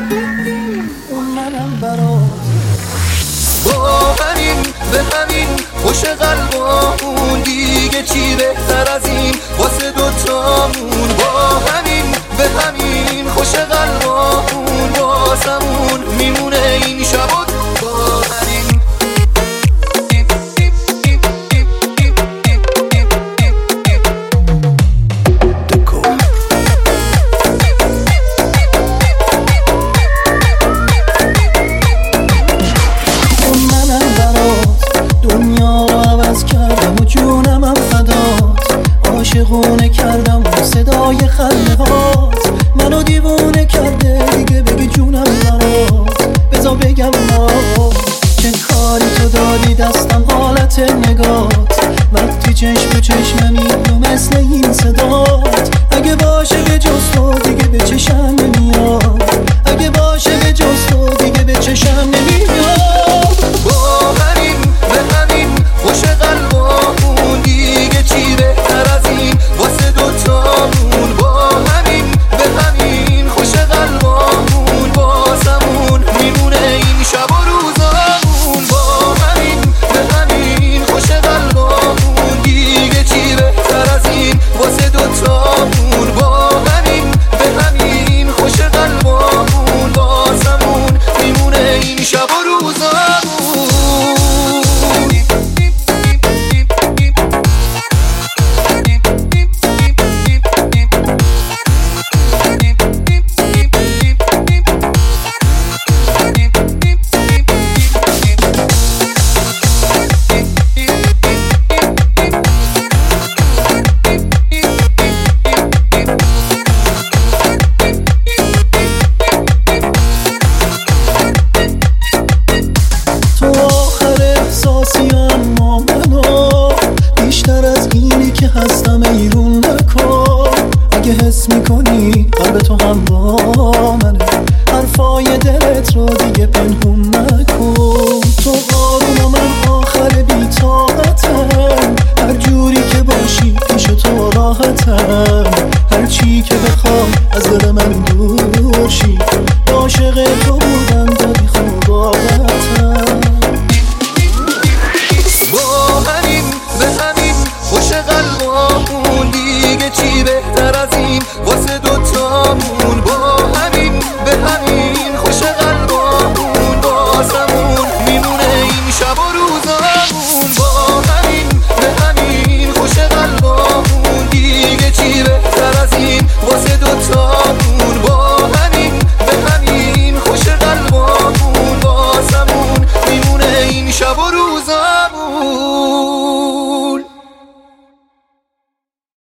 اون منم برات. با همین به همین خوش قلبامون، دیگه چی بهتر از این واسه دوتامون. با همین به همین خوش قلبامون، واسمون میمونه این شبات. با همین عاشقونه کردم صدای خنده هات، منو دیوونه کرده دیگه بگی جونم برات. بذار بگم ما چه کاری تو دادی دستم حالت نگات، وقتی چشم به چشم میام مثل این صدات. اگه باشه به جز تو دیگه به چشم نمیاد، اگه باشه به جز تو دیگه به چشم نمیاد. با همین به همین خوش قلبامون، دیگه چی بهتر از این واسه دوتامون. با همین به همین خوش قلبامون، واسمون میمونه این شب و روزامون. با همین به همین خوش قلبامون، دیگه چی بهتر از این واسه دوتامون. با همین به همین خوش قلبامون، واسمون میمونه این شب و روزامون. هستم ایرون نکن، اگه حس میکنی قلب تو هم با منه، حرفای دلت رو دیگه پنهون نکن. تو آروم و من آخر بی‌طاقتم، هر جوری که باشی پیش تو راحتم. هر چی که بخوام از دل من دور شی، عاشق تو بودم دادی خوب عادتم. با همین به همین خوش قلبامون، دیگه چی بهتر از این واسه دوتامون. با همین به همین خوش قلبامون، واسمون میمونه این شب و روزامون. با همین به همین خوش قلبامون، دیگه چی بهتر از این واسه دوتامون. با همین به همین خوش قلبامون، واسمون میمونه این شب و روزامون.